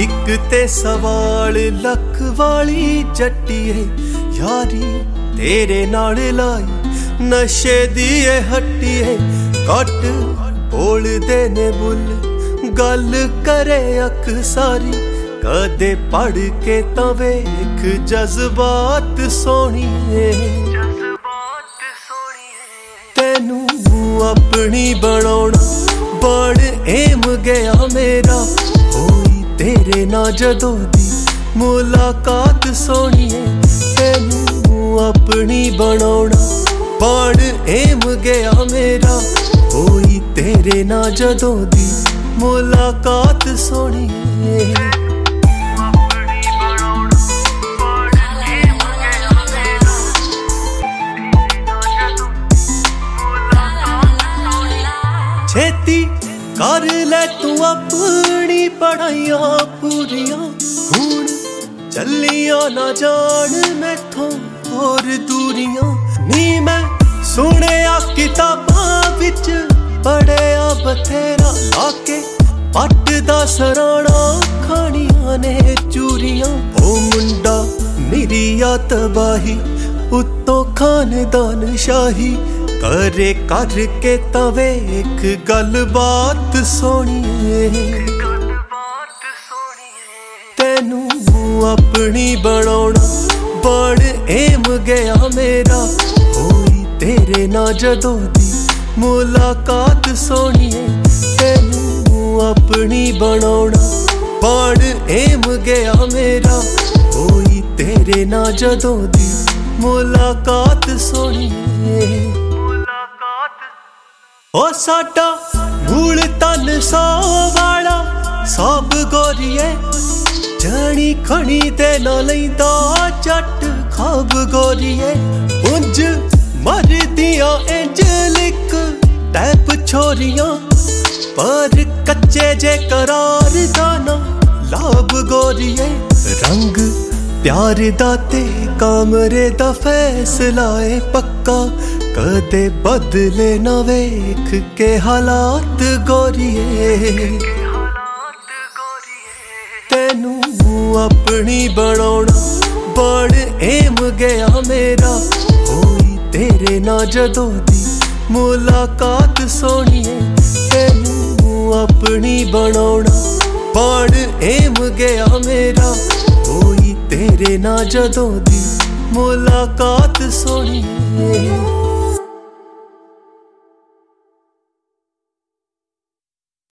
एक ते सवाल लख वाली जट्टीए यारी तेरे नाल लाई नशे दी हट्टीए कट बोलदे ने बुल गल करे अख सारी कदे पढ़ के तां वेख जज्बात सोहणीए तेनू अपनी बनाउणा बड़ एम गया मेरा होई तेरे ना जदों दी मुलाकात सोहणीए तेनू अपनी बनाउणा बड़ एम गया मेरा होई तेरे ना जदों दी मुलाकात सोहणीए छेती कर ले तू अपनी पढ़ाइयां पूरियां हुण चलिया ना जान मैथों होर दूरियां नी मैं सुनिया किताबां विच पढ़िया बथेरा लाके पट दा सराणा खानियां ने चूरियां ओ मुंडा निरिया तबाही उत्तों खानदान शाही करे करके तां वेख गलबात सोहणीए तेनू अपनी बनाउणा बड़ एम गया मेरा होई तेरे ना जदों दी मुलाकात सोहणीए तेनू अपनी बनाउणा बड़ एम गया मेरा होई तेरे ना जदों दी मुलाकात सोहणीए ओ साडा मूल तन सौ वाला सब गोरीए जानी खणी ते ना लैंदा जट खाब गोरीए उंज मरदियां इंज लिक टैप छोरियां पर कच्चे जे करार दा ना लाभ गोरीए रंग प्यार दा ते कामरे दा फैसला है पक्का कदे बदले ना वेख के हालात गोरीए तेनू अपनी बनाउणा बड़ एम गया मेरा होई तेरे ना जदों दी मुलाकात सोहणीए तेनू अपनी बनाउणा बड़ एम गया मेरा होई तेरे ना जदों दी मुलाकात सोहणीए।